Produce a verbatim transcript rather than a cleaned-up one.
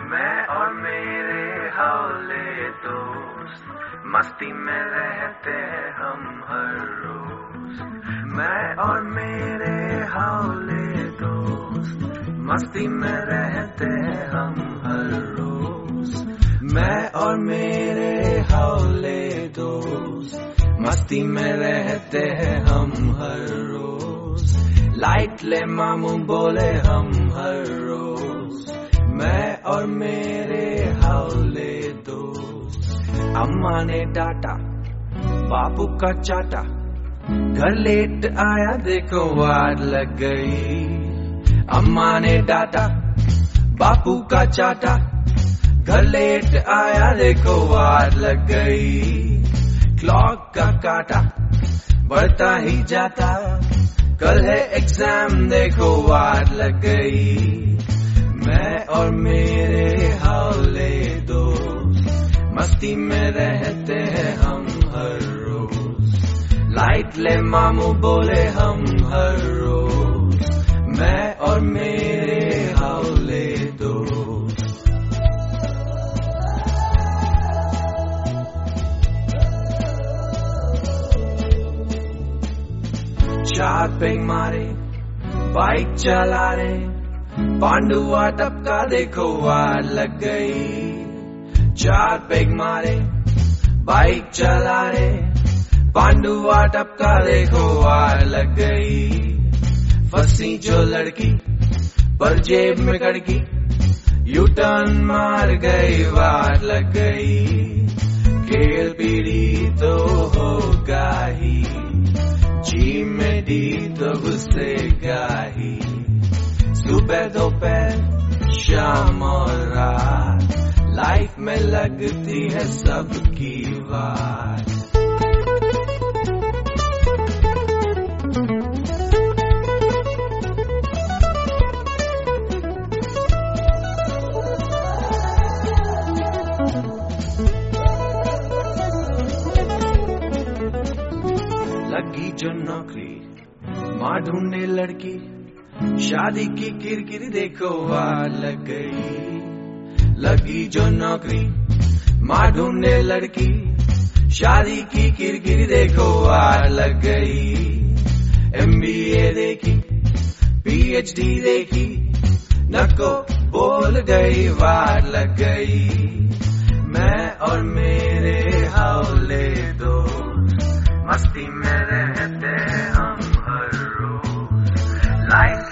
मैं और मेरे हौले दोस्त मस्ती में रहते हैं हम हर रोज। मैं और मेरे हौले दोस्त मस्ती में रहते हैं हम हर रोज। मैं और मेरे हौले दोस्त मस्ती में रहते हैं हम हर रोज। लाइट ले मामू बोले हम हर रोज। मैं और मेरे हौले दोस्त। अम्मा ने डांटा बापू का चाटा, घर लेट आया देखो वार लग गई। अम्मा ने डांटा बापू का चाटा, घर लेट आया देखो वार लग गई। क्लॉक का काटा बढ़ता ही जाता, कल है एग्जाम देखो वार लग गई। मैं और मेरे हौले दोस्त मस्ती में रहते हैं हम हर रोज। लाइट ले मामू बोले हम हर रोज। मैं और मेरे हौले दोस्त। चार पेग मारे बाइक चला रहे, पांडुआ टपका देखो वार लग गई। चार पेग मारे बाइक चला रहे, पांडुआ टपका देखो वार लग गई। फंसी जो लड़की पर जेब में कड़की, यू टर्न मार गई वार लग गई। खेल पीड़ी तो होगा ही, जी में डी तो घुसेगा ही। सुबह दोपहर शाम और रात, लाइफ में लगती है सबकी बात। लगी जो नौकरी माँ ढूंढने लड़की, शादी की किरकिरी देखो वार लग गई। लगी जो नौकरी माँ ढूंढने लड़की, शादी की किरकिरी देखो वार लग गई। एमबीए देखी पीएचडी देखी, नको बोल गई वार लग गई। मैं और मेरे हौले दोस्त मस्ती में रहते हम हर रोज। लाइफ